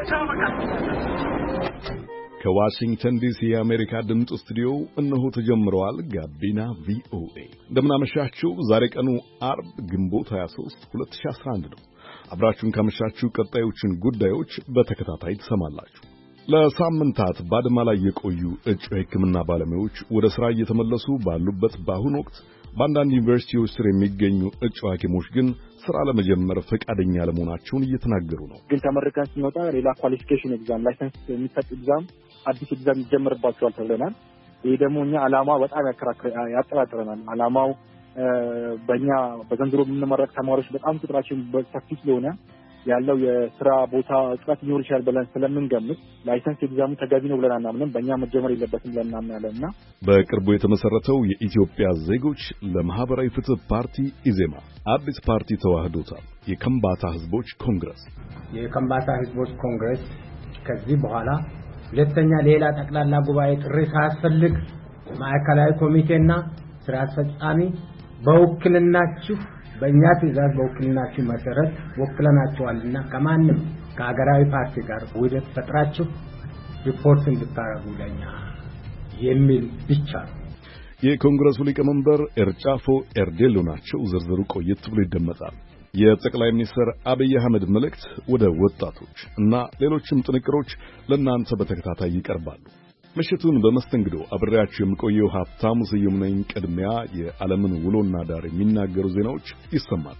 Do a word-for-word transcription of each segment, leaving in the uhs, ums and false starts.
ከዋሽንግተን ዲሲ የአሜሪካ ድምጽ ስቱዲዮ እነሆ ተጀምረዋል። ጋቢና ቪኦኤ እንደምናመሻችሁ። ዛሬ ቀኑ አርብ ግንቦት ሃያ ሦስት ሁለት ሺህ አስራ አንድ ነው። አብራችሁን ካመሻችሁ ቀጣዮችን ጉዳዮች በተከታታይ ትሰማላችሁ። ለሳምንታት ባድማ ላይ የቆዩ እጩ የሕክምና ባለሙያዎች ወደ ሥራ እየተመለሱ ባሉበት በአሁኑ ወቅት በአንዳንድ ዩኒቨርሲቲዎች ስር የሚገኙ እጩ ሐኪሞች ግን ሥራ ለመጀመር ፈቃደኛ ለመሆናቸውን እየተናገሩ ነው። ግን ተመርቀን ስንወጣ ሌላ ኳሊፊኬሽን ኤግዛም፣ ላይሰንስ የሚሰጥ ኤግዛም፣ አዲስ ኤግዛም ይጀምርባቸዋል ተብለናል። ይሄ ደግሞ እኛ ዓላማ በጣም ያጠራጥረናል። ዓላማው በእኛ በዘንድሮ የምንመረቅ ተማሪዎች በጣም ቁጥራችን ሰፊ ስለሆነ ያለው የሥራ ቦታ እጥረት ሊኖር ይችላል ብለን ስለምንገምት ላይሰንስ ኤግዛሙ ተገቢ ነው ብለን አናምንም። በእኛ መጀመር የለበትም ብለን እናምናለንና በቅርቡ የተመሰረተው የኢትዮጵያ ዜጎች ለማህበራዊ ፍትህ ፓርቲ ኢዜማ አዲስ ፓርቲ ተዋህዶታል። የከምባታ ህዝቦች ኮንግረስ የከምባታ ህዝቦች ኮንግረስ ከዚህ በኋላ ሁለተኛ ሌላ ጠቅላላ ጉባኤ ጥሪ ሳያስፈልግ ማዕከላዊ ኮሚቴና ስራ አስፈጻሚ በውክልናችሁ በእኛ ትዕዛዝ በውክልናችሁ መሰረት ወክለናችኋልና ከማንም ከሀገራዊ ፓርቲ ጋር ውህደት ፈጥራችሁ ሪፖርት እንድታረጉ ለኛ የሚል ብቻ ነው። የኮንግረሱ ሊቀመንበር ኤርጫፎ ኤርዴሎ ናቸው። ዝርዝሩ ቆየት ብሎ ይደመጣል። የጠቅላይ ሚኒስትር አብይ አህመድ መልእክት ወደ ወጣቶች እና ሌሎችም ጥንቅሮች ለእናንተ በተከታታይ ይቀርባሉ። ምሽቱን በመስተንግዶ አብሬያችሁ የምቆየው ሀብታሙ ስዩም ነኝ። ቅድሚያ የዓለምን ውሎና ዳር የሚናገሩ ዜናዎች ይሰማሉ።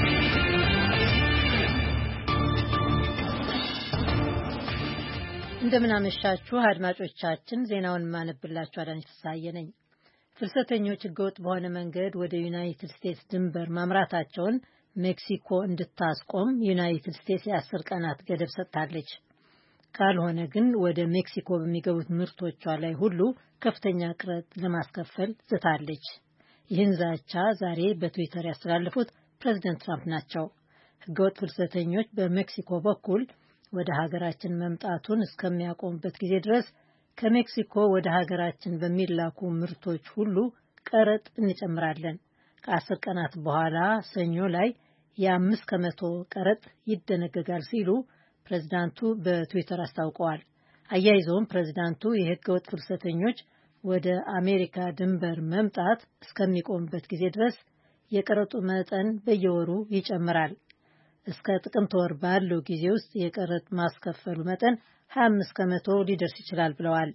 እንደምን አመሻችሁ አድማጮቻችን። ዜናውን ማነብላችሁ አዳነች ፍስሐዬ ነኝ። ፍልሰተኞች ህገወጥ በሆነ መንገድ ወደ ዩናይትድ ስቴትስ ድንበር ማምራታቸውን ሜክሲኮ እንድታስቆም ዩናይትድ ስቴትስ የአስር ቀናት ገደብ ሰጥታለች። ካልሆነ ግን ወደ ሜክሲኮ በሚገቡት ምርቶቿ ላይ ሁሉ ከፍተኛ ቅረጥ ለማስከፈል ዝታለች። ይህን ዛቻ ዛሬ በትዊተር ያስተላለፉት ፕሬዝዳንት ትራምፕ ናቸው። ህገወጥ ፍልሰተኞች በሜክሲኮ በኩል ወደ ሀገራችን መምጣቱን እስከሚያቆሙበት ጊዜ ድረስ ከሜክሲኮ ወደ ሀገራችን በሚላኩ ምርቶች ሁሉ ቀረጥ እንጨምራለን። ከአስር ቀናት በኋላ ሰኞ ላይ የአምስት ከመቶ ቀረጥ ይደነገጋል ሲሉ ፕሬዝዳንቱ በትዊተር አስታውቀዋል። አያይዘውም ፕሬዝዳንቱ የህገወጥ ፍልሰተኞች ወደ አሜሪካ ድንበር መምጣት እስከሚቆምበት ጊዜ ድረስ የቀረጡ መጠን በየወሩ ይጨምራል። እስከ ጥቅምት ወር ባለው ጊዜ ውስጥ የቀረጥ ማስከፈሉ መጠን ሀያ አምስት ከመቶ ሊደርስ ይችላል ብለዋል።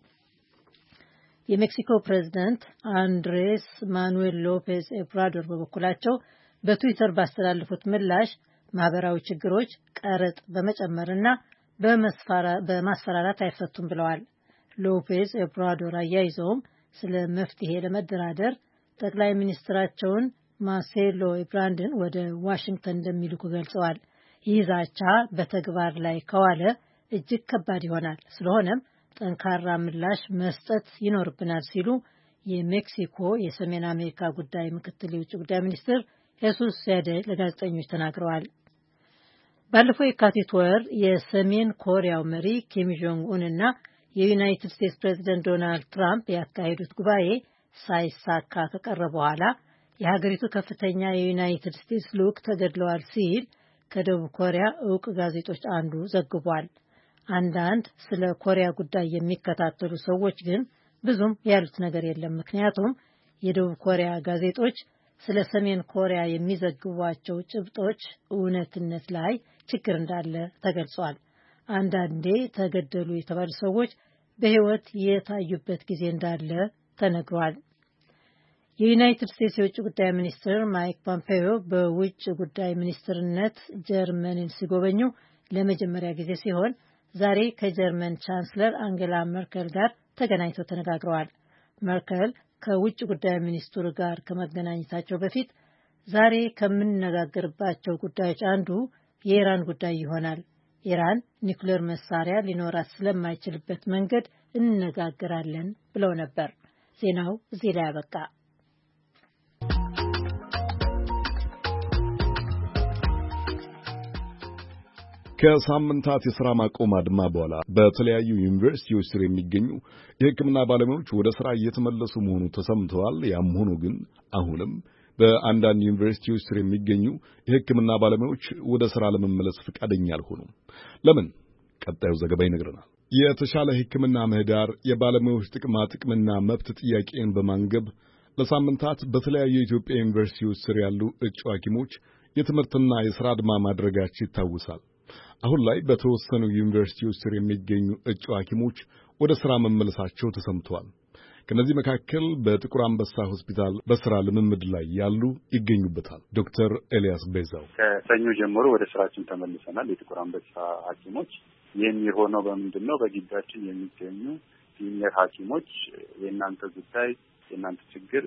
የሜክሲኮ ፕሬዝዳንት አንድሬስ ማኑዌል ሎፔዝ ኦብራዶር በበኩላቸው በትዊተር ባስተላለፉት ምላሽ ማህበራዊ ችግሮች ቀረጥ በመጨመርና በማስፈራራት አይፈቱም ብለዋል። ሎፔዝ ኦብራዶር አያይዘውም ስለ መፍትሄ ለመደራደር ጠቅላይ ሚኒስትራቸውን ማርሴሎ ኤብራንድን ወደ ዋሽንግተን እንደሚልኩ ገልጸዋል። ይህ ዛቻ በተግባር ላይ ከዋለ እጅግ ከባድ ይሆናል። ስለሆነም ጠንካራ ምላሽ መስጠት ይኖርብናል ሲሉ የሜክሲኮ የሰሜን አሜሪካ ጉዳይ ምክትል የውጭ ጉዳይ ሚኒስትር ሄሱስ ሴዴ ለጋዜጠኞች ተናግረዋል። ባለፈው የካቲት ወር የሰሜን ኮሪያው መሪ ኪም ጆንግ ኡን እና የዩናይትድ ስቴትስ ፕሬዝዳንት ዶናልድ ትራምፕ ያካሄዱት ጉባኤ ሳይሳካ ከቀረ በኋላ የሀገሪቱ ከፍተኛ የዩናይትድ ስቴትስ ልዑክ ተገድለዋል ሲል ከደቡብ ኮሪያ ዕውቅ ጋዜጦች አንዱ ዘግቧል። አንዳንድ ስለ ኮሪያ ጉዳይ የሚከታተሉ ሰዎች ግን ብዙም ያሉት ነገር የለም። ምክንያቱም የደቡብ ኮሪያ ጋዜጦች ስለ ሰሜን ኮሪያ የሚዘግቧቸው ጭብጦች እውነትነት ላይ ችግር እንዳለ ተገልጿል። አንዳንዴ ተገደሉ የተባሉ ሰዎች በሕይወት የታዩበት ጊዜ እንዳለ ተነግሯል። የዩናይትድ ስቴትስ የውጭ ጉዳይ ሚኒስትር ማይክ ፖምፔዮ በውጭ ጉዳይ ሚኒስትርነት ጀርመንን ሲጎበኙ ለመጀመሪያ ጊዜ ሲሆን ዛሬ ከጀርመን ቻንስለር አንጌላ መርከል ጋር ተገናኝተው ተነጋግረዋል። መርከል ከውጭ ጉዳይ ሚኒስትሩ ጋር ከመገናኘታቸው በፊት ዛሬ ከምንነጋገርባቸው ጉዳዮች አንዱ የኢራን ጉዳይ ይሆናል፣ ኢራን ኒውክሌር መሳሪያ ሊኖራት ስለማይችልበት መንገድ እንነጋገራለን ብለው ነበር። ዜናው እዚህ ላይ አበቃ። ከሳምንታት የሥራ ማቆም አድማ በኋላ በተለያዩ ዩኒቨርሲቲዎች ስር የሚገኙ የሕክምና ባለሙያዎች ወደ ሥራ እየተመለሱ መሆኑ ተሰምተዋል። ያም ሆኖ ግን አሁንም በአንዳንድ ዩኒቨርሲቲዎች ስር የሚገኙ የሕክምና ባለሙያዎች ወደ ሥራ ለመመለስ ፈቃደኛ አልሆኑም። ለምን? ቀጣዩ ዘገባ ይነግረናል። የተሻለ ሕክምና ምህዳር የባለሙያዎች ጥቅማ ጥቅምና መብት ጥያቄን በማንገብ ለሳምንታት በተለያዩ የኢትዮጵያ ዩኒቨርሲቲዎች ስር ያሉ እጩ ሐኪሞች የትምህርትና የሥራ አድማ ማድረጋቸው ይታወሳል። አሁን ላይ በተወሰኑ ዩኒቨርሲቲዎች ስር የሚገኙ እጩ ሐኪሞች ወደ ሥራ መመለሳቸው ተሰምቷል። ከነዚህ መካከል በጥቁር አንበሳ ሆስፒታል በሥራ ልምምድ ላይ ያሉ ይገኙበታል። ዶክተር ኤልያስ ቤዛው ከሰኞ ጀምሮ ወደ ስራችን ተመልሰናል። የጥቁር አንበሳ ሐኪሞች የሚሆነው በምንድን ነው? በግቢያችን የሚገኙ ሲኒየር ሐኪሞች የእናንተ ጉዳይ የእናንተ ችግር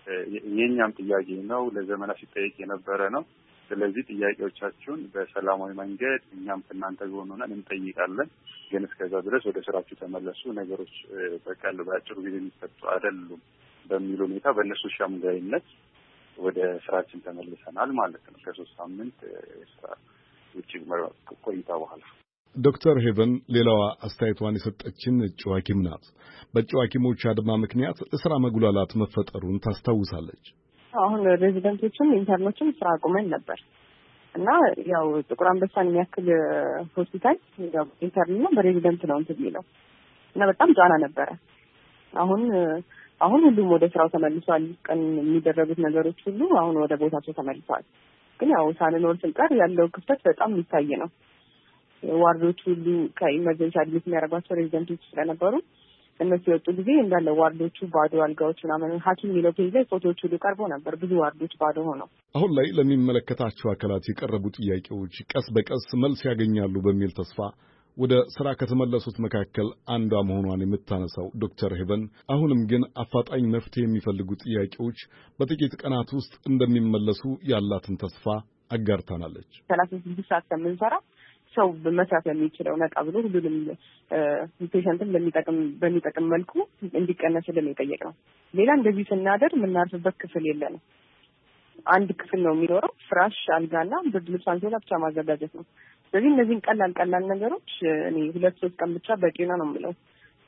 የኛም ጥያቄ ነው፣ ለዘመናት ሲጠየቅ የነበረ ነው። ስለዚህ ጥያቄዎቻችሁን በሰላማዊ መንገድ እኛም ከእናንተ ጎን ሆነን እንጠይቃለን። ግን እስከዛ ድረስ ወደ ስራችሁ ተመለሱ፣ ነገሮች በቀል በአጭሩ ጊዜ የሚፈቱ አይደሉም በሚል ሁኔታ በእነሱ ሻምጋይነት ወደ ስራችን ተመልሰናል ማለት ነው። ከሶስት ሳምንት ስራ ውጭ ቆይታ በኋላ ዶክተር ሄቨን ሌላዋ አስተያየቷን የሰጠችን እጩ ሐኪም ናት። በእጩ ሐኪሞች አድማ ምክንያት እስራ መጉላላት መፈጠሩን ታስታውሳለች። አሁን ሬዚደንቶችም ኢንተርኖችም ስራ አቁመን ነበር እና ያው ጥቁር አንበሳን የሚያክል ሆስፒታል ያው ኢንተርን ነው በሬዚደንት ነው እንትን የሚለው እና በጣም ጫና ነበረ። አሁን አሁን ሁሉም ወደ ስራው ተመልሷል። ቀን የሚደረጉት ነገሮች ሁሉ አሁን ወደ ቦታቸው ተመልሰዋል። ግን ያው ሳንኖር ስንቀር ያለው ክፍተት በጣም የሚታይ ነው። ዋርዶች ሁሉ ከኢመርጀንሲ አድሚት የሚያደርጓቸው ሬዚደንቶች ስለነበሩ እነሱ የወጡ ጊዜ እንዳለ ዋርዶቹ ባዶ አልጋዎች ምናምን ሐኪም የሚለው ፔጅ ላይ ፎቶዎች ሁሉ ቀርቦ ነበር። ብዙ ዋርዶች ባዶ ሆነው አሁን ላይ ለሚመለከታቸው አካላት የቀረቡ ጥያቄዎች ቀስ በቀስ መልስ ያገኛሉ በሚል ተስፋ ወደ ስራ ከተመለሱት መካከል አንዷ መሆኗን የምታነሳው ዶክተር ሄቨን አሁንም ግን አፋጣኝ መፍትሄ የሚፈልጉ ጥያቄዎች በጥቂት ቀናት ውስጥ እንደሚመለሱ ያላትን ተስፋ አጋርታናለች። ሰላሳ ስድስት ሰዓት ከምንሰራ ሰው በመስራት የሚችለው ነቃ ብሎ ሁሉንም ፔሸንትን በሚጠቅም በሚጠቅም መልኩ እንዲቀነስልን የጠየቅነው። ሌላ እንደዚህ ስናደር የምናርፍበት ክፍል የለንም። አንድ ክፍል ነው የሚኖረው። ፍራሽ፣ አልጋና ብርድ ልብስ፣ አንሶላ ብቻ ማዘጋጀት ነው። ስለዚህ እነዚህን ቀላል ቀላል ነገሮች እኔ ሁለት ሶስት ቀን ብቻ በቂ ነው ነው የምለው።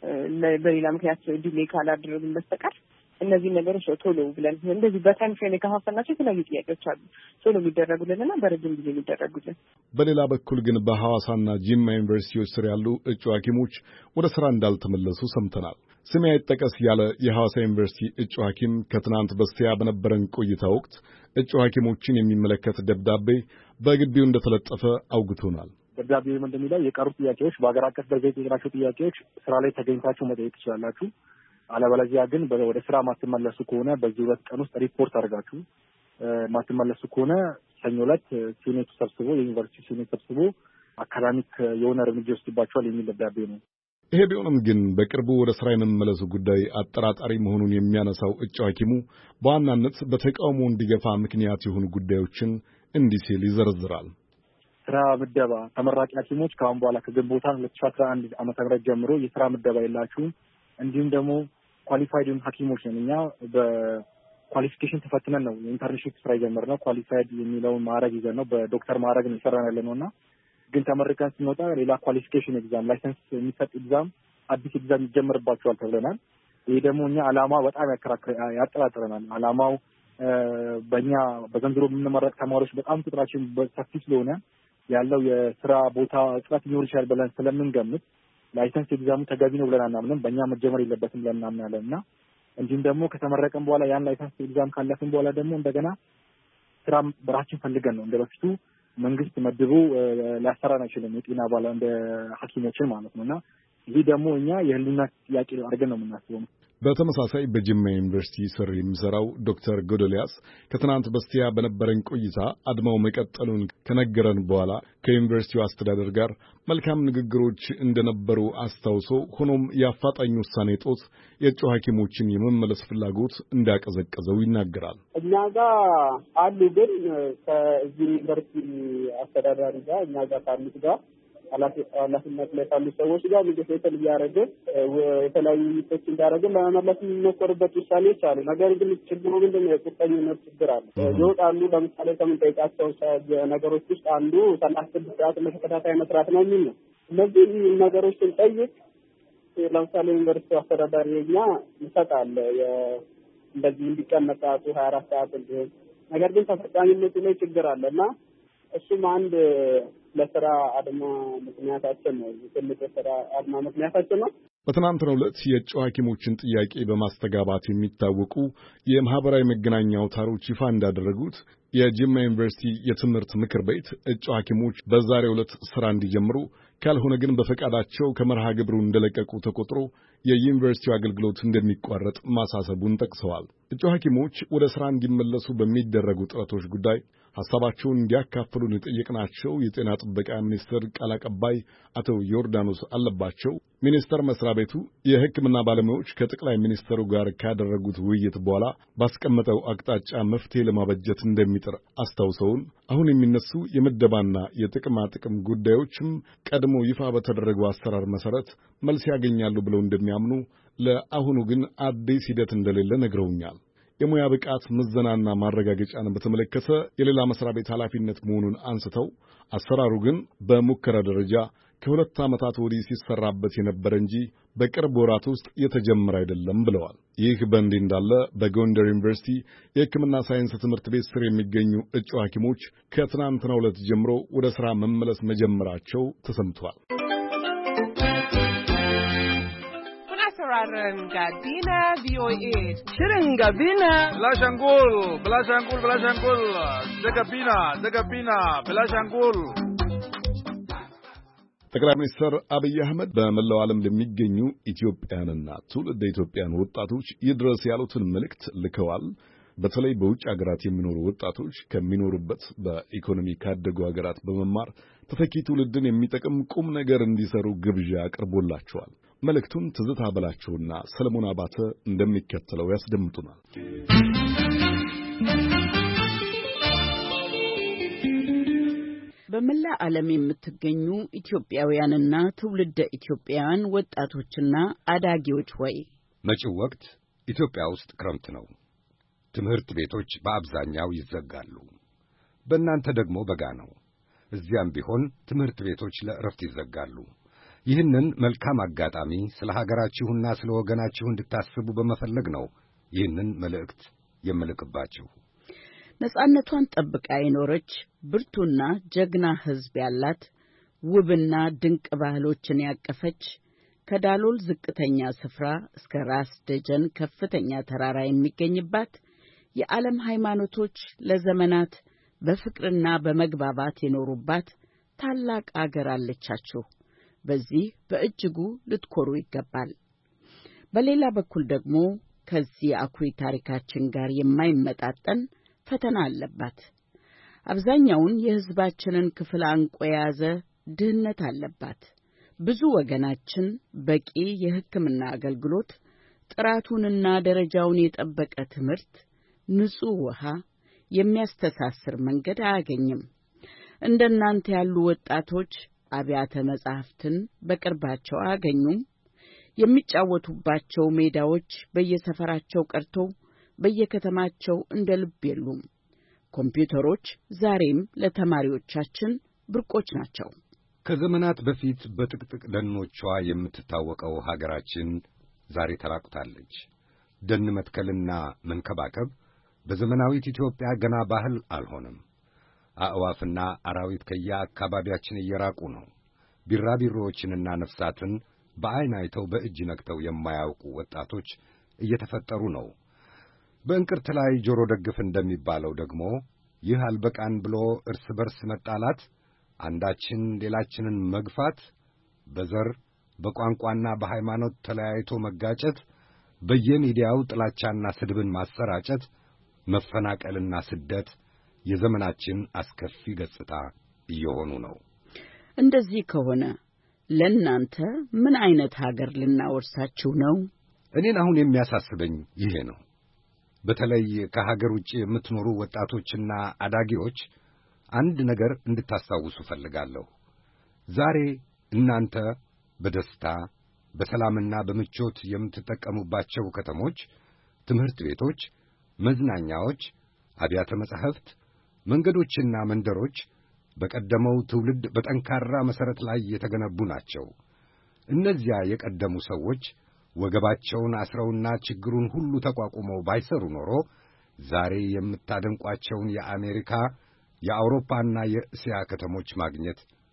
በሌላ ምክንያት ዲሌይ ካላደረግን በስተቀር እነዚህ ነገሮች ቶሎ ብለን እንደዚህ በታይም ፍሬም የከፋፈልናቸው የተለያዩ ጥያቄዎች አሉ ቶሎ የሚደረጉልንና በረጅም ጊዜ የሚደረጉልን። በሌላ በኩል ግን በሐዋሳና ጂማ ዩኒቨርሲቲዎች ስር ያሉ እጩ ሐኪሞች ወደ ስራ እንዳልተመለሱ ሰምተናል። ስሜ አይጠቀስ ያለ የሐዋሳ ዩኒቨርሲቲ እጩ ሐኪም ከትናንት በስቲያ በነበረን ቆይታ ወቅት እጩ ሐኪሞችን የሚመለከት ደብዳቤ በግቢው እንደተለጠፈ አውግቶናል። ደብዳቤው እንደሚለው የቀሩ ጥያቄዎች በአገር አቀፍ ደረጃ የተጠየቃቸው ጥያቄዎች ስራ ላይ ተገኝታችሁ መጠየቅ ትችላላችሁ። አለበለዚያ ግን ወደ ስራ ማትመለሱ ከሆነ በዚህ ሁለት ቀን ውስጥ ሪፖርት አድርጋችሁ ማትመለሱ ከሆነ ሰኞ ዕለት ሲኔት ሰብስቦ የዩኒቨርሲቲ ሲኔት ሰብስቦ አካዳሚክ የሆነ እርምጃ ይወስድባቸዋል የሚል ደብዳቤ ነው። ይሄ ቢሆንም ግን በቅርቡ ወደ ስራ የመመለሱ ጉዳይ አጠራጣሪ መሆኑን የሚያነሳው እጩ ሐኪሙ በዋናነት በተቃውሞ እንዲገፋ ምክንያት የሆኑ ጉዳዮችን እንዲህ ሲል ይዘረዝራል። ስራ ምደባ ተመራቂ ሐኪሞች ከአሁን በኋላ ከግንቦት ሁለት ሺህ አስራ አንድ ዓመተ ምህረት ጀምሮ የስራ ምደባ የላችሁም። እንዲሁም ደግሞ ኳሊፋይድ ሐኪሞች ነን እኛ በኳሊፊኬሽን ተፈትነን ነው የኢንተርንሺፕ ስራ የጀመርነው። ኳሊፋይድ የሚለውን ማዕረግ ይዘን ነው በዶክተር ማዕረግ ነው የሰራን ያለነውና ግን ተመርቀን ስንወጣ ሌላ ኳሊፊኬሽን ኤግዛም ላይሰንስ የሚሰጥ ኤግዛም አዲስ ኤግዛም ይጀምርባቸዋል ተብለናል። ይሄ ደግሞ እኛ አላማ በጣም ያጠራጥረናል። አላማው በእኛ በዘንድሮ የምንመረቅ ተማሪዎች በጣም ቁጥራችን ሰፊ ስለሆነ ያለው የስራ ቦታ እጥረት ሊኖር ይችላል ብለን ስለምንገምት ላይሰንስ ኤግዛሙ ተገቢ ነው ብለን አናምንም። በእኛ መጀመር የለበትም ብለን እናምናለን እና እንዲሁም ደግሞ ከተመረቀን በኋላ ያን ላይሰንስ ኤግዛም ካለፍን በኋላ ደግሞ እንደገና ስራ በራችን ፈልገን ነው እንደ በፊቱ መንግስት መድቦ ሊያሰራን አይችልም የጤና ባለ እንደ ሐኪሞችን ማለት ነው እና ይህ ደግሞ እኛ የህልውና ጥያቄ አድርገን ነው የምናስበው። በተመሳሳይ በጅማ ዩኒቨርሲቲ ስር የሚሰራው ዶክተር ጎዶልያስ ከትናንት በስቲያ በነበረን ቆይታ አድማው መቀጠሉን ከነገረን በኋላ ከዩኒቨርሲቲው አስተዳደር ጋር መልካም ንግግሮች እንደነበሩ አስታውሶ ሆኖም የአፋጣኝ ውሳኔ ጦት የእጩ ሐኪሞችን የመመለስ ፍላጎት እንዳቀዘቀዘው ይናገራል። እኛ ጋር አሉ ግን ከዚህ ዩኒቨርሲቲ አስተዳዳሪ ጋር እኛ ጋር ካሉት ጋር ኃላፊነት ላይ ካሉ ሰዎች ጋር ኔጎሽዬሽን እያደረግን የተለያዩ ውይይቶች እንዳደረግን ለመመለስ የሚሞከሩበት ውሳኔዎች አሉ። ነገር ግን ችግሩ ምንድን ነው? የቁርጠኝነት ችግር አለ። ይወጣሉ። ለምሳሌ ከምንጠይቃቸው ነገሮች ውስጥ አንዱ ሰላሳ ስድስት ሰዓት በተከታታይ መስራት ነው የሚል ነው። እነዚህ ነገሮች ስንጠይቅ ለምሳሌ ዩኒቨርሲቲ አስተዳዳሪ እኛ ይሰጣል እንደዚህ እንዲቀመጥ ሰዓቱ ሀያ አራት ሰዓት እንዲሆን፣ ነገር ግን ተፈጻሚነቱ ላይ ችግር አለ እና እሱም አንድ ለስራ አድማ ምክንያታችን ነው። ትልቅ የስራ አድማ ምክንያታችን ነው። በትናንትናው ዕለት የእጩ ሐኪሞችን ጥያቄ በማስተጋባት የሚታወቁ የማህበራዊ መገናኛ አውታሮች ይፋ እንዳደረጉት የጅማ ዩኒቨርሲቲ የትምህርት ምክር ቤት እጩ ሐኪሞች በዛሬው ዕለት ስራ እንዲጀምሩ ካልሆነ ግን በፈቃዳቸው ከመርሃ ግብሩ እንደለቀቁ ተቆጥሮ የዩኒቨርሲቲው አገልግሎት እንደሚቋረጥ ማሳሰቡን ጠቅሰዋል። እጩ ሐኪሞች ወደ ስራ እንዲመለሱ በሚደረጉ ጥረቶች ጉዳይ ሐሳባቸውን እንዲያካፍሉን የጠየቅናቸው የጤና ጥበቃ ሚኒስቴር ቃል አቀባይ አቶ ዮርዳኖስ አለባቸው ሚኒስቴር መስሪያ ቤቱ የሕክምና ባለሙያዎች ከጠቅላይ ሚኒስትሩ ጋር ካደረጉት ውይይት በኋላ ባስቀመጠው አቅጣጫ መፍትሄ ለማበጀት እንደሚጥር አስታውሰውን አሁን የሚነሱ የምደባና የጥቅማ ጥቅም ጉዳዮችም ቀድሞ ይፋ በተደረገው አሰራር መሰረት መልስ ያገኛሉ ብለው እንደሚያምኑ፣ ለአሁኑ ግን አዲስ ሂደት እንደሌለ ነግረውኛል። የሙያ ብቃት ምዘናና ማረጋገጫን በተመለከተ የሌላ መስሪያ ቤት ኃላፊነት መሆኑን አንስተው አሰራሩ ግን በሙከራ ደረጃ ከሁለት ዓመታት ወዲህ ሲሰራበት የነበረ እንጂ በቅርብ ወራት ውስጥ የተጀመረ አይደለም ብለዋል። ይህ በእንዲህ እንዳለ በጎንደር ዩኒቨርሲቲ የሕክምና ሳይንስ ትምህርት ቤት ስር የሚገኙ እጩ ሐኪሞች ከትናንትናው ዕለት ጀምሮ ወደ ሥራ መመለስ መጀመራቸው ተሰምቷል። Gabina V O A. Shirin Gabina. Bilashangul, Bilashangul, Bilashangul. De Gabina, De Gabina, Bilashangul. ጠቅላይ ሚኒስትር አብይ አህመድ በመላው ዓለም ለሚገኙ ኢትዮጵያውያንና ትውልደ ኢትዮጵያውያን ወጣቶች ይድረስ ያሉትን መልእክት ልከዋል። በተለይ በውጭ ሀገራት የሚኖሩ ወጣቶች ከሚኖሩበት በኢኮኖሚ ካደጉ ሀገራት በመማር ተተኪ ትውልድን የሚጠቅም ቁም ነገር እንዲሰሩ ግብዣ አቅርቦላቸዋል። መልእክቱን ትዝታ በላቸውና ሰለሞን አባተ እንደሚከተለው ያስደምጡናል። በመላ ዓለም የምትገኙ ኢትዮጵያውያንና ትውልደ ኢትዮጵያውያን ወጣቶችና አዳጊዎች ሆይ መጪው ወቅት ኢትዮጵያ ውስጥ ክረምት ነው። ትምህርት ቤቶች በአብዛኛው ይዘጋሉ። በእናንተ ደግሞ በጋ ነው። እዚያም ቢሆን ትምህርት ቤቶች ለዕረፍት ይዘጋሉ። ይህንን መልካም አጋጣሚ ስለ ሀገራችሁና ስለ ወገናችሁ እንድታስቡ በመፈለግ ነው ይህንን መልእክት የምልክባችሁ። ነጻነቷን ጠብቃ የኖረች ብርቱና ጀግና ሕዝብ ያላት ውብና ድንቅ ባህሎችን ያቀፈች ከዳሎል ዝቅተኛ ስፍራ እስከ ራስ ደጀን ከፍተኛ ተራራ የሚገኝባት የዓለም ሃይማኖቶች ለዘመናት በፍቅርና በመግባባት የኖሩባት ታላቅ አገር አለቻችሁ። በዚህ በእጅጉ ልትኮሩ ይገባል። በሌላ በኩል ደግሞ ከዚህ አኩሪ ታሪካችን ጋር የማይመጣጠን ፈተና አለባት። አብዛኛውን የሕዝባችንን ክፍል አንቆ የያዘ ድህነት አለባት። ብዙ ወገናችን በቂ የሕክምና አገልግሎት፣ ጥራቱንና ደረጃውን የጠበቀ ትምህርት፣ ንጹህ ውሃ፣ የሚያስተሳስር መንገድ አያገኝም። እንደናንተ ያሉ ወጣቶች አብያተ መጻሕፍትን በቅርባቸው አያገኙም። የሚጫወቱባቸው ሜዳዎች በየሰፈራቸው ቀርቶ በየከተማቸው እንደ ልብ የሉም። ኮምፒውተሮች ዛሬም ለተማሪዎቻችን ብርቆች ናቸው። ከዘመናት በፊት በጥቅጥቅ ደኖቿ የምትታወቀው ሀገራችን ዛሬ ተራቁታለች። ደን መትከልና መንከባከብ በዘመናዊት ኢትዮጵያ ገና ባህል አልሆነም። አዕዋፍና አራዊት ከየአካባቢያችን እየራቁ ነው። ቢራቢሮዎችንና ነፍሳትን በዓይን አይተው በእጅ ነክተው የማያውቁ ወጣቶች እየተፈጠሩ ነው። በእንቅርት ላይ ጆሮ ደግፍ እንደሚባለው ደግሞ ይህ አልበቃን ብሎ እርስ በርስ መጣላት፣ አንዳችን ሌላችንን መግፋት፣ በዘር በቋንቋና በሃይማኖት ተለያይቶ መጋጨት፣ በየሚዲያው ጥላቻና ስድብን ማሰራጨት፣ መፈናቀልና ስደት የዘመናችን አስከፊ ገጽታ እየሆኑ ነው። እንደዚህ ከሆነ ለእናንተ ምን አይነት ሀገር ልናወርሳችሁ ነው? እኔን አሁን የሚያሳስበኝ ይሄ ነው። በተለይ ከሀገር ውጭ የምትኖሩ ወጣቶችና አዳጊዎች አንድ ነገር እንድታስታውሱ ፈልጋለሁ። ዛሬ እናንተ በደስታ በሰላምና በምቾት የምትጠቀሙባቸው ከተሞች፣ ትምህርት ቤቶች፣ መዝናኛዎች፣ አብያተ መጻሕፍት፣ መንገዶችና መንደሮች በቀደመው ትውልድ በጠንካራ መሠረት ላይ የተገነቡ ናቸው። እነዚያ የቀደሙ ሰዎች ወገባቸውን አስረውና ችግሩን ሁሉ ተቋቁመው ባይሰሩ ኖሮ ዛሬ የምታደንቋቸውን የአሜሪካ፣ የአውሮፓና የእስያ ከተሞች ማግኘት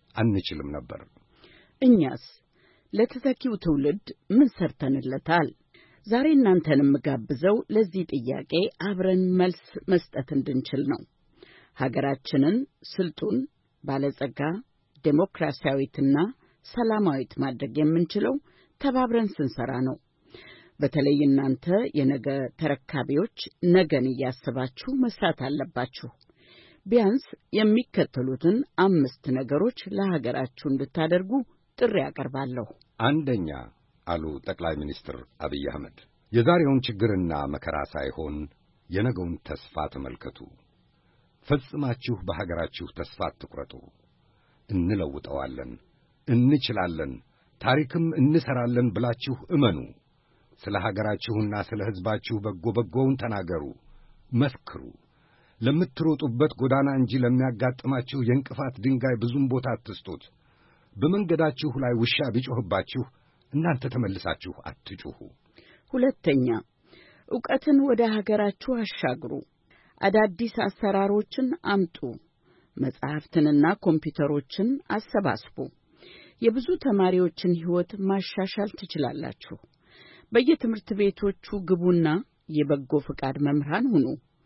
አንችልም ነበር። እኛስ ለተተኪው ትውልድ ምን ሰርተንለታል? ዛሬ እናንተንም ጋብዘው ለዚህ ጥያቄ አብረን መልስ መስጠት እንድንችል ነው። ሀገራችንን ስልጡን፣ ባለጸጋ፣ ዴሞክራሲያዊትና ሰላማዊት ማድረግ የምንችለው ተባብረን ስንሰራ ነው። በተለይ እናንተ የነገ ተረካቢዎች ነገን እያሰባችሁ መስራት አለባችሁ። ቢያንስ የሚከተሉትን አምስት ነገሮች ለሀገራችሁ እንድታደርጉ ጥሪ ያቀርባለሁ። አንደኛ አሉ ጠቅላይ ሚኒስትር አብይ አህመድ፣ የዛሬውን ችግርና መከራ ሳይሆን የነገውን ተስፋ ተመልከቱ። ፈጽማችሁ በሀገራችሁ ተስፋ አትቁረጡ። እንለውጠዋለን፣ እንችላለን፣ ታሪክም እንሰራለን ብላችሁ እመኑ። ስለ ሀገራችሁና ስለ ሕዝባችሁ በጎ በጎውን ተናገሩ፣ መስክሩ። ለምትሮጡበት ጎዳና እንጂ ለሚያጋጥማችሁ የእንቅፋት ድንጋይ ብዙም ቦታ አትስጡት። በመንገዳችሁ ላይ ውሻ ቢጮህባችሁ እናንተ ተመልሳችሁ አትጩሁ። ሁለተኛ፣ ዕውቀትን ወደ ሀገራችሁ አሻግሩ። አዳዲስ አሰራሮችን አምጡ። መጻሕፍትንና ኮምፒውተሮችን አሰባስቡ። የብዙ ተማሪዎችን ሕይወት ማሻሻል ትችላላችሁ። በየትምህርት ቤቶቹ ግቡና የበጎ ፈቃድ መምህራን ሁኑ።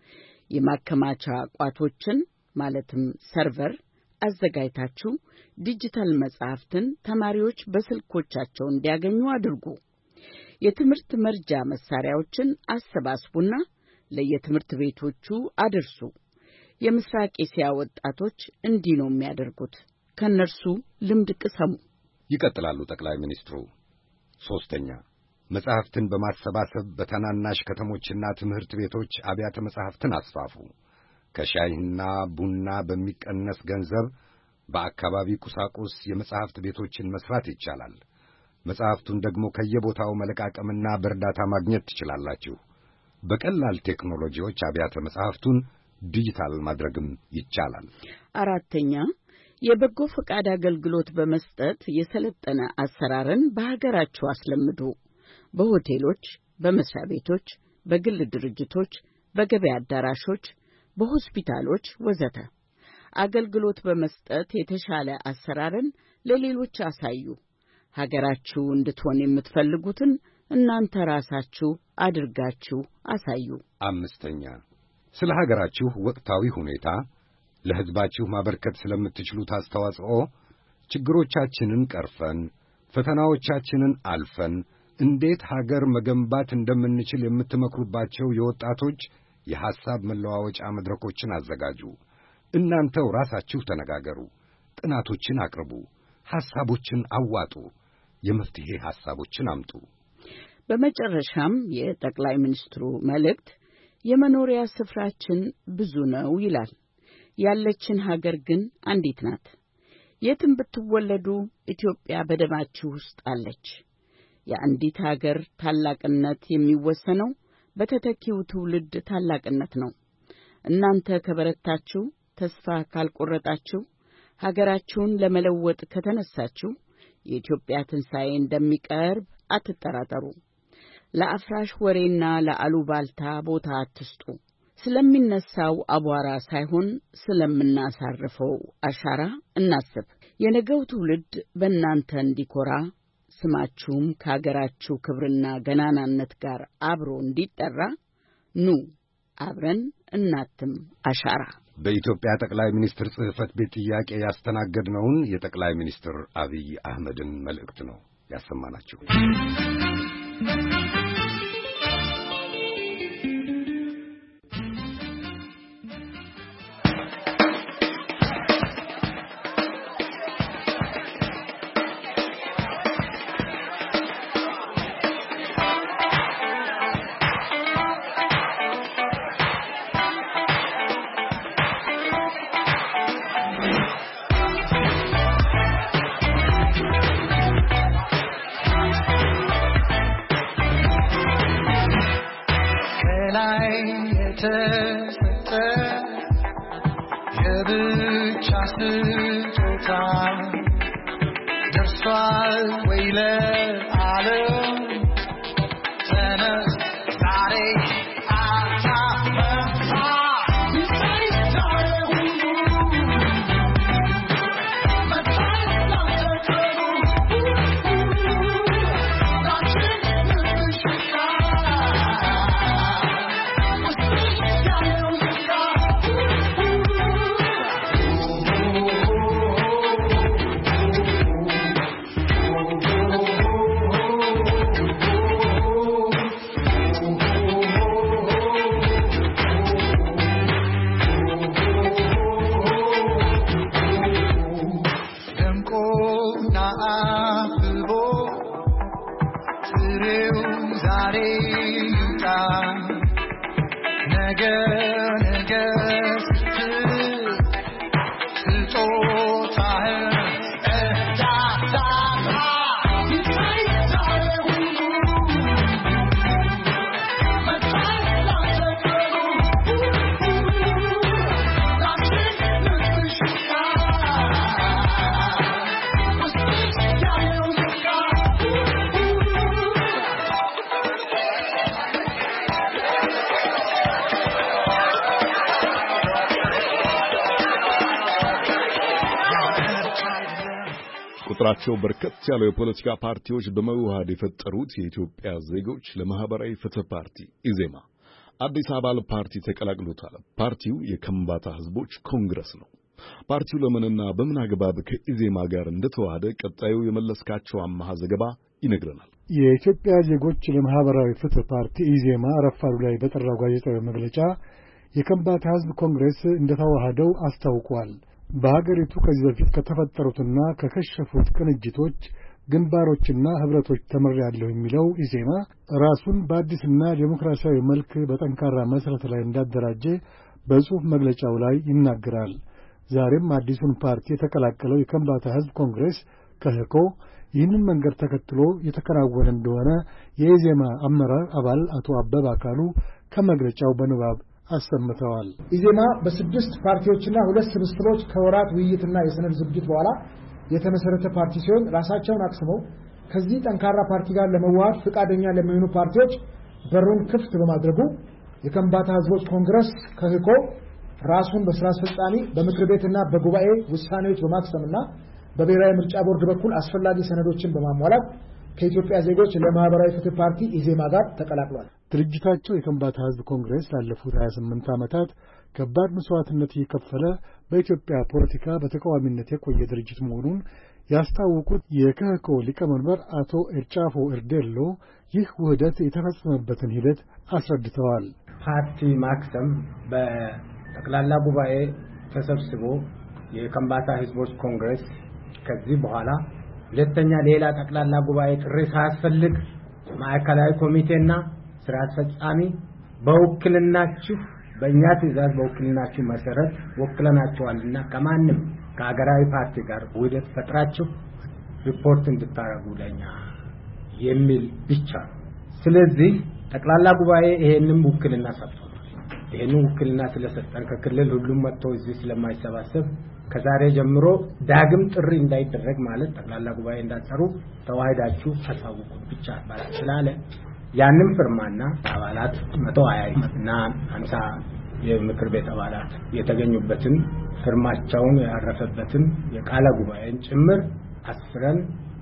የማከማቻ ቋቶችን ማለትም ሰርቨር አዘጋጅታችሁ ዲጂታል መጻሕፍትን ተማሪዎች በስልኮቻቸው እንዲያገኙ አድርጉ። የትምህርት መርጃ መሳሪያዎችን አሰባስቡና ለየትምህርት ቤቶቹ አድርሱ። የምስራቅ እስያ ወጣቶች እንዲህ ነው የሚያደርጉት። ከነርሱ ልምድ ቅሰሙ። ይቀጥላሉ ጠቅላይ ሚኒስትሩ። ሶስተኛ፣ መጻሕፍትን በማሰባሰብ በተናናሽ ከተሞችና ትምህርት ቤቶች አብያተ መጻሕፍትን አስፋፉ። ከሻይና ቡና በሚቀነስ ገንዘብ በአካባቢ ቁሳቁስ የመጻሕፍት ቤቶችን መስራት ይቻላል። መጻሕፍቱን ደግሞ ከየቦታው መለቃቀምና በእርዳታ ማግኘት ትችላላችሁ። በቀላል ቴክኖሎጂዎች አብያተ መጻሕፍቱን ዲጂታል ማድረግም ይቻላል። አራተኛ፣ የበጎ ፈቃድ አገልግሎት በመስጠት የሰለጠነ አሰራርን በሀገራችሁ አስለምዱ። በሆቴሎች፣ በመስሪያ ቤቶች፣ በግል ድርጅቶች፣ በገበያ አዳራሾች፣ በሆስፒታሎች ወዘተ አገልግሎት በመስጠት የተሻለ አሰራርን ለሌሎች አሳዩ። ሀገራችሁ እንድትሆን የምትፈልጉትን እናንተ ራሳችሁ አድርጋችሁ አሳዩ። አምስተኛ፣ ስለ ሀገራችሁ ወቅታዊ ሁኔታ ለሕዝባችሁ ማበርከት ስለምትችሉት አስተዋጽኦ ችግሮቻችንን ቀርፈን ፈተናዎቻችንን አልፈን እንዴት ሀገር መገንባት እንደምንችል የምትመክሩባቸው የወጣቶች የሐሳብ መለዋወጫ መድረኮችን አዘጋጁ። እናንተው ራሳችሁ ተነጋገሩ፣ ጥናቶችን አቅርቡ፣ ሐሳቦችን አዋጡ፣ የመፍትሄ ሐሳቦችን አምጡ። በመጨረሻም የጠቅላይ ሚኒስትሩ መልእክት የመኖሪያ ስፍራችን ብዙ ነው ይላል። ያለችን ሀገር ግን አንዲት ናት። የትም ብትወለዱ ኢትዮጵያ በደማችሁ ውስጥ አለች። የአንዲት ሀገር ታላቅነት የሚወሰነው በተተኪው ትውልድ ታላቅነት ነው። እናንተ ከበረታችሁ፣ ተስፋ ካልቆረጣችሁ፣ ሀገራችሁን ለመለወጥ ከተነሳችሁ የኢትዮጵያ ትንሣኤ እንደሚቀርብ አትጠራጠሩ። ለአፍራሽ ወሬና ለአሉባልታ ቦታ አትስጡ። ስለሚነሳው አቧራ ሳይሆን ስለምናሳርፈው አሻራ እናስብ። የነገው ትውልድ በእናንተ እንዲኮራ፣ ስማችሁም ከሀገራችሁ ክብርና ገናናነት ጋር አብሮ እንዲጠራ ኑ አብረን እናትም አሻራ። በኢትዮጵያ ጠቅላይ ሚኒስትር ጽሕፈት ቤት ጥያቄ ያስተናገድነውን የጠቅላይ ሚኒስትር አብይ አህመድን መልእክት ነው ያሰማናችሁ። Let's ቁጥራቸው በርከት ያለው የፖለቲካ ፓርቲዎች በመዋሃድ የፈጠሩት የኢትዮጵያ ዜጎች ለማህበራዊ ፍትህ ፓርቲ ኢዜማ አዲስ አበባ ፓርቲ ተቀላቅሎታል። ፓርቲው የከምባታ ህዝቦች ኮንግረስ ነው። ፓርቲው ለምንና በምን አግባብ ከኢዜማ ጋር እንደተዋሃደ ቀጣዩ የመለስካቸው አማሃ ዘገባ ይነግረናል። የኢትዮጵያ ዜጎች ለማህበራዊ ፍትህ ፓርቲ ኢዜማ ረፋዱ ላይ በጠራው ጋዜጣዊ መግለጫ የከምባታ ህዝብ ኮንግረስ እንደተዋሃደው አስታውቋል። በሀገሪቱ ከዚህ በፊት ከተፈጠሩትና ከከሸፉት ቅንጅቶች ግንባሮችና ህብረቶች ተመሪያለሁ የሚለው ኢዜማ ራሱን በአዲስና ዴሞክራሲያዊ መልክ በጠንካራ መሰረት ላይ እንዳደራጀ በጽሑፍ መግለጫው ላይ ይናገራል። ዛሬም አዲሱን ፓርቲ የተቀላቀለው የከምባታ ህዝብ ኮንግረስ ከህኮ ይህንን መንገድ ተከትሎ የተከናወነ እንደሆነ የኢዜማ አመራር አባል አቶ አበበ አካሉ ከመግለጫው በንባብ አሰምተዋል። ኢዜማ በስድስት ፓርቲዎችና ሁለት ስብስቦች ከወራት ውይይትና የሰነድ ዝግጅት በኋላ የተመሰረተ ፓርቲ ሲሆን ራሳቸውን አክስመው ከዚህ ጠንካራ ፓርቲ ጋር ለመዋሃድ ፈቃደኛ ለሚሆኑ ፓርቲዎች በሩን ክፍት በማድረጉ የከምባታ ህዝቦች ኮንግረስ ከህኮ ራሱን በስራ አስፈጻሚ በምክር ቤትና በጉባኤ ውሳኔዎች በማክሰምና በብሔራዊ ምርጫ ቦርድ በኩል አስፈላጊ ሰነዶችን በማሟላት ከኢትዮጵያ ዜጎች ለማህበራዊ ፍትህ ፓርቲ ኢዜማ ጋር ተቀላቅሏል። ድርጅታቸው የከምባታ ህዝብ ኮንግረስ ላለፉት ሀያ ስምንት ዓመታት ከባድ መስዋዕትነት እየከፈለ በኢትዮጵያ ፖለቲካ በተቃዋሚነት የቆየ ድርጅት መሆኑን ያስታወቁት የከህኮ ሊቀመንበር አቶ ኤርጫፎ ኤርዴሎ ይህ ውህደት የተፈጸመበትን ሂደት አስረድተዋል። ፓርቲ ማክሰም በጠቅላላ ጉባኤ ተሰብስቦ የከምባታ ህዝቦች ኮንግረስ ከዚህ በኋላ ሁለተኛ ሌላ ጠቅላላ ጉባኤ ጥሪ ሳያስፈልግ ማዕከላዊ ኮሚቴና ስራ አስፈጻሚ በውክልናችሁ በእኛ ትዕዛዝ በውክልናችሁ መሰረት ወክለናችኋልና ከማንም ከሀገራዊ ፓርቲ ጋር ውህደት ፈጥራችሁ ሪፖርት እንድታረጉ ለኛ የሚል ብቻ። ስለዚህ ጠቅላላ ጉባኤ ይሄንን ውክልና ሰጥቷል። ይሄንን ውክልና ስለሰጠን ከክልል ሁሉም መጥቶ እዚህ ስለማይሰባሰብ ከዛሬ ጀምሮ ዳግም ጥሪ እንዳይደረግ ማለት ጠቅላላ ጉባኤ እንዳትሰሩ ተዋህዳችሁ አሳውቁ ብቻ ማለት ስላለ ያንን ፍርማና አባላት መቶ ሃያ እና ሃምሳ የምክር ቤት አባላት የተገኙበትን ፍርማቸውን ያረፈበትን የቃለ ጉባኤን ጭምር አስፍረን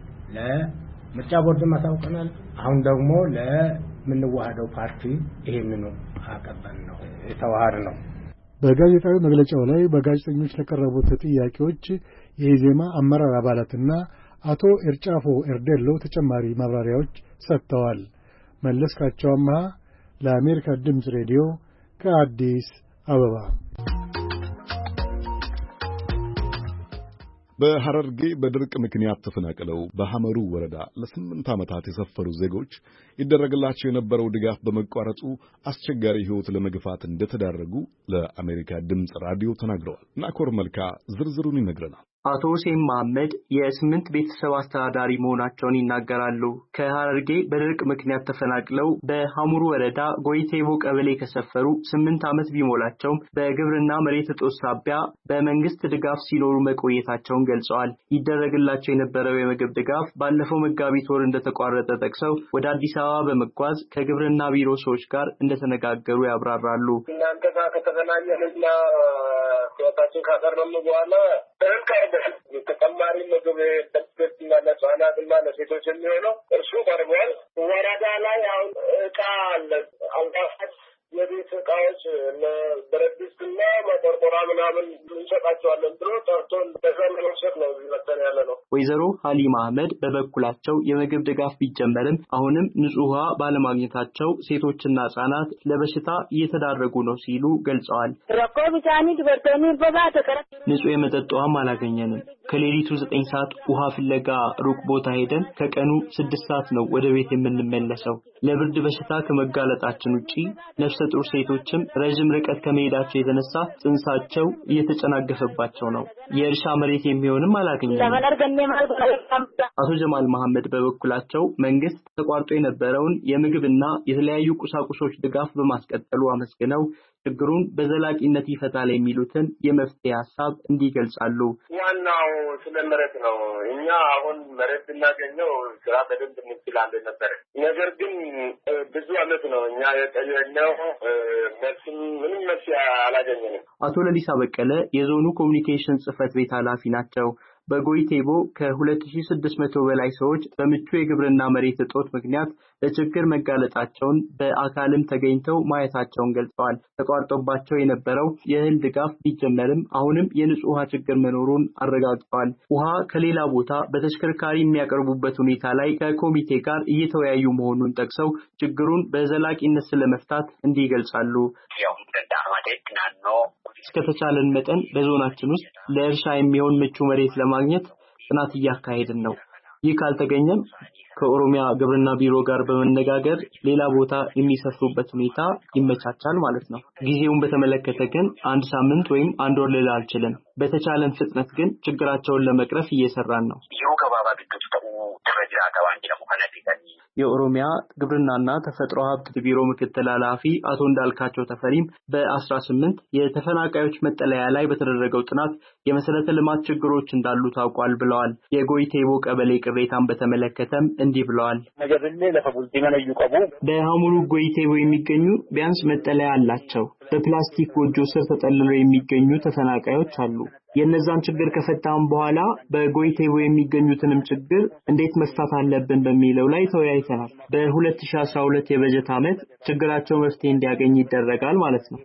ለምርጫ ቦርድ ማሳውቀናል። አሁን ደግሞ ለምንዋሃደው ፓርቲ ይሄንን አቀበል ነው የተዋሃድ ነው። በጋዜጣዊ መግለጫው ላይ በጋዜጠኞች ለቀረቡት ጥያቄዎች የኢዜማ አመራር አባላትና አቶ ኤርጫፎ ኤርዴሎ ተጨማሪ ማብራሪያዎች ሰጥተዋል። መለስካቸው አማሃ ለአሜሪካ ድምፅ ሬዲዮ ከአዲስ አበባ። በሐረርጌ በድርቅ ምክንያት ተፈናቅለው በሐመሩ ወረዳ ለስምንት ዓመታት የሰፈሩ ዜጎች ይደረግላቸው የነበረው ድጋፍ በመቋረጡ አስቸጋሪ ሕይወት ለመግፋት እንደተዳረጉ ለአሜሪካ ድምፅ ራዲዮ ተናግረዋል። ናኮር መልካ ዝርዝሩን ይነግረናል። አቶ ሁሴን መሐመድ የስምንት ቤተሰብ አስተዳዳሪ መሆናቸውን ይናገራሉ። ከሐረርጌ በድርቅ ምክንያት ተፈናቅለው በሐሙሩ ወረዳ ጎይቴቦ ቀበሌ ከሰፈሩ ስምንት ዓመት ቢሞላቸውም በግብርና መሬት እጦት ሳቢያ በመንግስት ድጋፍ ሲኖሩ መቆየታቸውን ገልጸዋል። ይደረግላቸው የነበረው የምግብ ድጋፍ ባለፈው መጋቢት ወር እንደተቋረጠ ጠቅሰው ወደ አዲስ አበባ በመጓዝ ከግብርና ቢሮ ሰዎች ጋር እንደተነጋገሩ ያብራራሉ። እናንተ ጋር ከተገናኘንና ወጣችን ካቀረብን በኋላ ተጨማሪ ምግብ ለሴቶችና ለህጻናትና ለሴቶች የሚሆነው እርሱ ቀርቧል። ወረዳ ላይ አሁን እቃ አለ አልባሳት የቤት እቃዎች ብረት ድስትና መቆርቆራ ምናምን እንሰጣቸዋለን ብሎ ጠርቶን በዛ ለመውሰድ ነው ይመጣን ያለ ነው። ወይዘሮ ሀሊማ አህመድ በበኩላቸው የምግብ ድጋፍ ቢጀመርም አሁንም ንጹህ ውሃ ባለማግኘታቸው ሴቶችና ህጻናት ለበሽታ እየተዳረጉ ነው ሲሉ ገልጸዋል። ንጹህ የመጠጥ ውሃም አላገኘንም። ከሌሊቱ ዘጠኝ ሰዓት ውሃ ፍለጋ ሩቅ ቦታ ሄደን ከቀኑ ስድስት ሰዓት ነው ወደ ቤት የምንመለሰው። ለብርድ በሽታ ከመጋለጣችን ውጪ ነፍሰ ጡር ሴቶችም ረጅም ርቀት ከመሄዳቸው የተነሳ ጽንሳቸው እየተጨናገፈባቸው ነው። የእርሻ መሬት የሚሆንም አላገኘንም። አቶ ጀማል መሐመድ በበኩላቸው መንግስት ተቋርጦ የነበረውን የምግብና የተለያዩ ቁሳቁሶች ድጋፍ በማስቀጠሉ አመስግነው ችግሩን በዘላቂነት ይፈታል የሚሉትን የመፍትሄ ሐሳብ እንዲገልጻሉ። ዋናው ስለ መሬት ነው። እኛ አሁን መሬት እናገኘው ስራ በደንብ እንችላለን ነበር። ነገር ግን ብዙ አመት ነው እኛ የጠየቅነው መልስም ምንም መልስ አላገኘንም። አቶ ለሊሳ በቀለ የዞኑ ኮሚኒኬሽን ጽህፈት ቤት ኃላፊ ናቸው። በጎይቴቦ ከ2600 በላይ ሰዎች በምቹ የግብርና መሬት እጦት ምክንያት ለችግር መጋለጣቸውን በአካልም ተገኝተው ማየታቸውን ገልጸዋል። ተቋርጦባቸው የነበረው የእህል ድጋፍ ቢጀመርም አሁንም የንጹህ ውሃ ችግር መኖሩን አረጋግጠዋል። ውሃ ከሌላ ቦታ በተሽከርካሪ የሚያቀርቡበት ሁኔታ ላይ ከኮሚቴ ጋር እየተወያዩ መሆኑን ጠቅሰው ችግሩን በዘላቂነት ስለመፍታት እንዲህ ይገልጻሉ። እስከተቻለን መጠን በዞናችን ውስጥ ለእርሻ የሚሆን ምቹ መሬት ለማግኘት ጥናት እያካሄድን ነው። ይህ ካልተገኘም ከኦሮሚያ ግብርና ቢሮ ጋር በመነጋገር ሌላ ቦታ የሚሰፍሩበት ሁኔታ ይመቻቻል ማለት ነው። ጊዜውን በተመለከተ ግን አንድ ሳምንት ወይም አንድ ወር ልል አልችልም። በተቻለን ፍጥነት ግን ችግራቸውን ለመቅረፍ እየሰራን ነው። የኦሮሚያ ግብርናና ተፈጥሮ ሀብት ቢሮ ምክትል ኃላፊ አቶ እንዳልካቸው ተፈሪም በ18 የተፈናቃዮች መጠለያ ላይ በተደረገው ጥናት የመሰረተ ልማት ችግሮች እንዳሉ ታውቋል ብለዋል። የጎይቴቦ ቀበሌ ቅሬታን በተመለከተም እንዲህ ብለዋል። በሐሙሩ ጎይቴቦ የሚገኙ ቢያንስ መጠለያ አላቸው። በፕላስቲክ ጎጆ ስር ተጠልለው የሚገኙ ተፈናቃዮች አሉ። የነዛን ችግር ከፈታን በኋላ በጎይቴቦ የሚገኙትንም ችግር እንዴት መፍታት አለብን በሚለው ላይ ተወያይተናል። በ2012 የበጀት ዓመት ችግራቸው መፍትሄ እንዲያገኝ ይደረጋል ማለት ነው።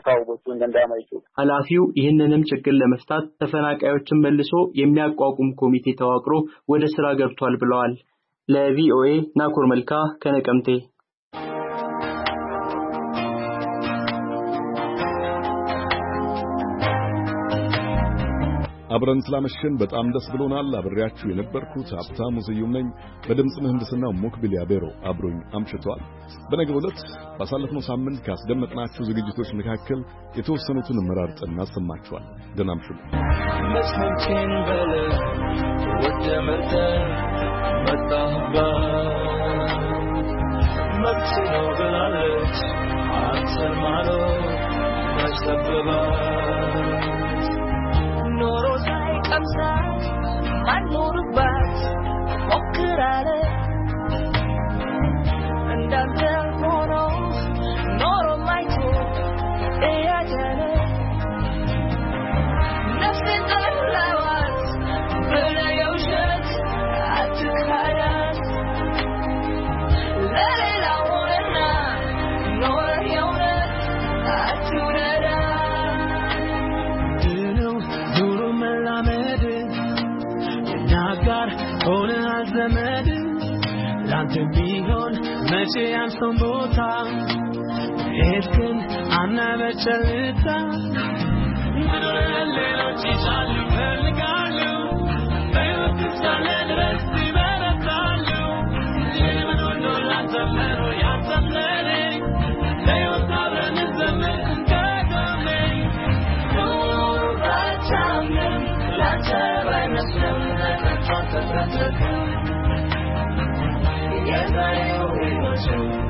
ኃላፊው ይህንንም ችግር ለመፍታት ተፈናቃዮችን መልሶ የሚያቋቁም ኮሚቴ ተዋቅሮ ወደ ስራ ገብቷል ብለዋል። ለቪኦኤ ናኮር መልካ ከነቀምቴ። አብረን ስላመሸን በጣም ደስ ብሎናል። አብሬያችሁ የነበርኩት ሀብታሙ ስዩም ነኝ። በድምጽ ምህንድስናው ሞክቢል ያቤሮ አብሮኝ አምሽቷል። በነገው ዕለት ባሳለፍነው ሳምንት ካስደመጥናችሁ ዝግጅቶች መካከል የተወሰኑትን መራርጠን እናሰማችኋል። ደህና አምሹ። መስመንችን በለ ወደ መርተ መጣባ መጥተው ብላለች አትሰማሎ ማስተበባ ኖሮ ሳይቀምሳት ማኖርባት ሞክራለ እንዳንተ ሆኖ ኖሮ ማይቶ እያጀለ ነፍሴን ጠላዋት ብለህ የውሸት አትካዳት ለሌላ ሆነና ኖረህ የእውነት አትውደዳ ጋር ሆነ አዘመድ ላንተ ቢሆን መቼ አንሶን ቦታ ሄድክን አናበጨልታ ሌሎች ይቻሉ ፈልጋሉ በሕይወት ሳለ ድረስ ይበረታሉ ለምን ሁሉ ላንተ መሮ ያንተምለኔ ለሕይወት አብረን እንዘምር እንቀደሜ ኖሩ ባቻምንም ላንተ ባይመስልም Yes, I am.